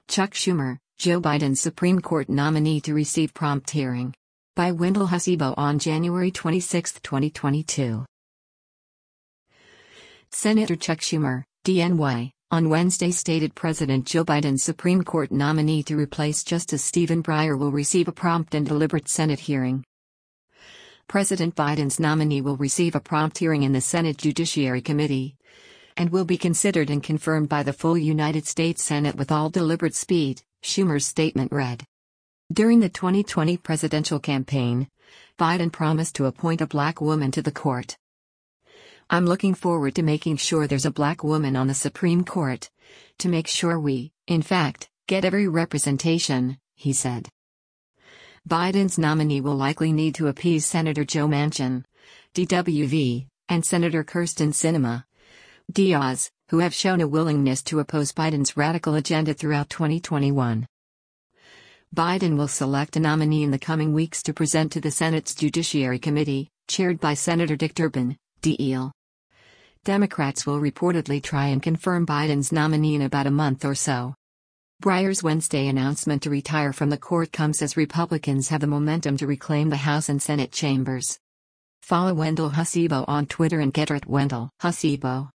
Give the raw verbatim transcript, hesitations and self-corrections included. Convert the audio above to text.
Chuck Schumer, Joe Biden's Supreme Court nominee to receive prompt hearing. By Wendell Hasibo on January twenty-sixth, twenty twenty-two. Senator Chuck Schumer, D N Y, on Wednesday stated President Joe Biden's Supreme Court nominee to replace Justice Stephen Breyer will receive a prompt and deliberate Senate hearing. President Biden's nominee will receive a prompt hearing in the Senate Judiciary Committee and will be considered and confirmed by the full United States Senate with all deliberate speed, Schumer's statement read. During the twenty twenty presidential campaign, Biden promised to appoint a black woman to the court. "I'm looking forward to making sure there's a black woman on the Supreme Court, to make sure we, in fact, get every representation," he said. Biden's nominee will likely need to appease Senator Joe Manchin, D W V, and Senator Kyrsten Sinema, Diaz, who have shown a willingness to oppose Biden's radical agenda throughout twenty twenty-one. Biden will select a nominee in the coming weeks to present to the Senate's Judiciary Committee, chaired by Senator Dick Durbin, D L. Democrats will reportedly try and confirm Biden's nominee in about a month or so. Breyer's Wednesday announcement to retire from the court comes as Republicans have the momentum to reclaim the House and Senate chambers. Follow Wendell Hasibo on Twitter and Getter at Wendell Hasibo.